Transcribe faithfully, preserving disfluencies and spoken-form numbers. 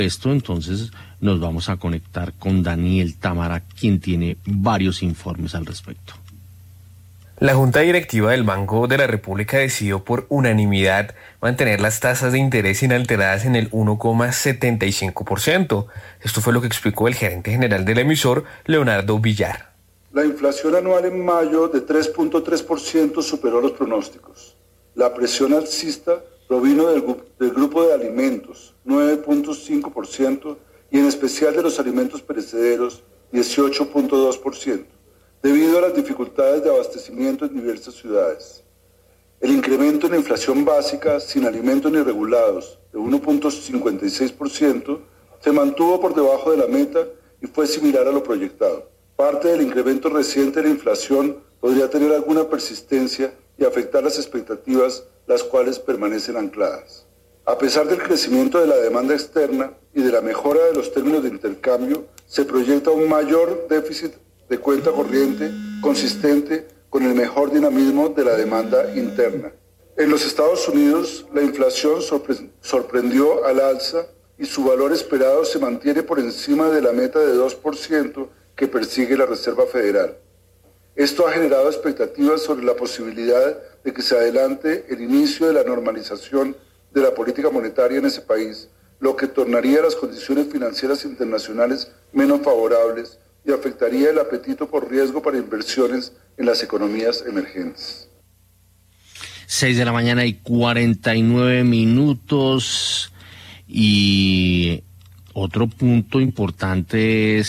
Esto entonces nos vamos a conectar con Daniel Támara, quien tiene varios informes al respecto. La Junta Directiva del Banco de la República decidió por unanimidad mantener las tasas de interés inalteradas en el uno coma setenta y cinco por ciento. Esto fue lo que explicó el gerente general del emisor, Leonardo Villar. La inflación anual en mayo de tres punto tres por ciento superó los pronósticos. La presión alcista provino del, del grupo de alimentos, nueve punto cinco por ciento, y en especial de los alimentos perecederos, dieciocho punto dos por ciento. Debido a las dificultades de abastecimiento en diversas ciudades. El incremento en la inflación básica sin alimentos ni regulados de uno punto cincuenta y seis por ciento se mantuvo por debajo de la meta y fue similar a lo proyectado. Parte del incremento reciente de la inflación podría tener alguna persistencia y afectar las expectativas, las cuales permanecen ancladas. A pesar del crecimiento de la demanda externa y de la mejora de los términos de intercambio, se proyecta un mayor déficit de cuenta corriente consistente con el mejor dinamismo de la demanda interna. En los Estados Unidos, la inflación sorpre- sorprendió al alza y su valor esperado se mantiene por encima de la meta de dos por ciento que persigue la Reserva Federal. Esto ha generado expectativas sobre la posibilidad de que se adelante el inicio de la normalización de la política monetaria en ese país, lo que tornaría las condiciones financieras internacionales menos favorables y afectaría el apetito por riesgo para inversiones en las economías emergentes. Seis de la mañana y cuarenta y nueve minutos. Y otro punto importante es